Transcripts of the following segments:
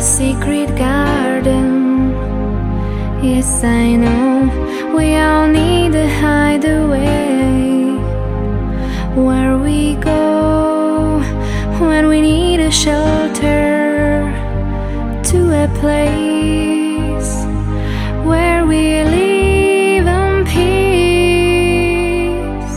secret garden. Yes, I know we all need a hideaway, where we go when we need a shelter, to a place where we live in peace.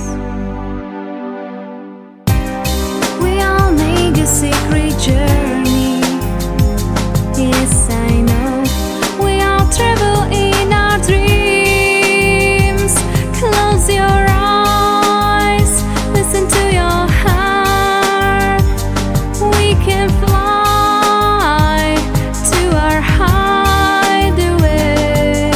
We all make a secret journey. Yes, I know we all travel in our dreams. Close your eyes, listen to your heart. We can fly to our hideaway.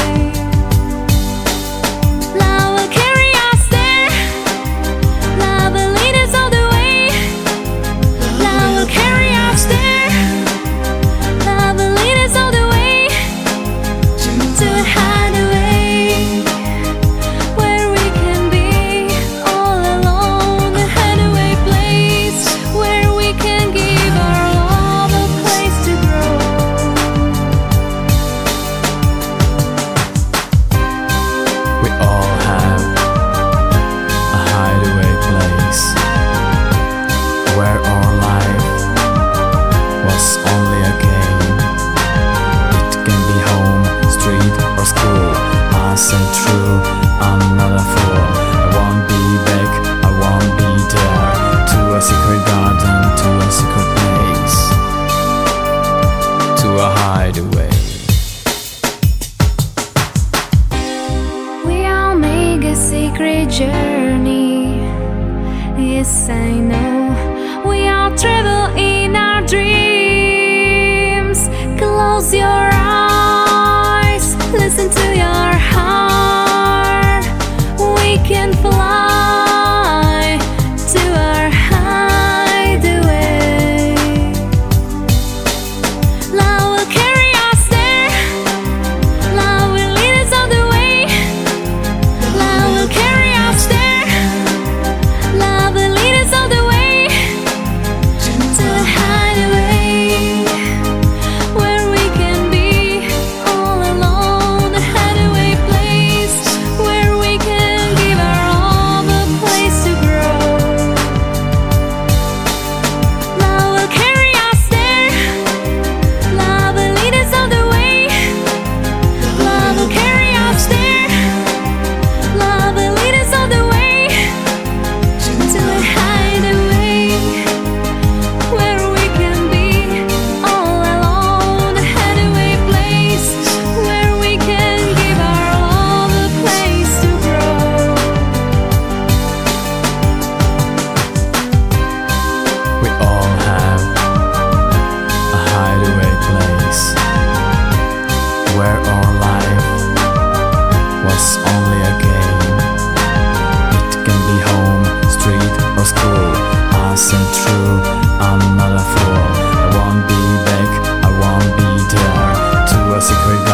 Love will carry us there. Love will lead us all the way. Love will carry us there. Love will lead us all the way to a hideaway, where we can be all alone. A hideaway place where we can give our love a place to grow. We all have a hideaway place where our life was only a game. It can be home, street or school. I say true, I'm not a fool. I won't be back, I won't be there. To a secret garden, to a secret place, to a hideaway. We all make a secret journey. Yes, I know we all travel in our dreams. Close your eyes, listen to your heart. We can fly to our hideaway. Love will carry us there. Love will lead us all the way. Love will carry us there. Love will lead us all the way to a hideaway, where we can be all alone. A hideaway place where we can give our love a place to grow. Love will carry us there. Love will lead us all the way. Love will carry us there. Love will lead us all the way to a hideaway, where we can be all alone. A hideaway place where we can give our love a place to grow. We all have a hideaway place where our life was only a game. It can be home, street or school. I say true, I'm not a fool. I won't be back, I won't be there. To a secret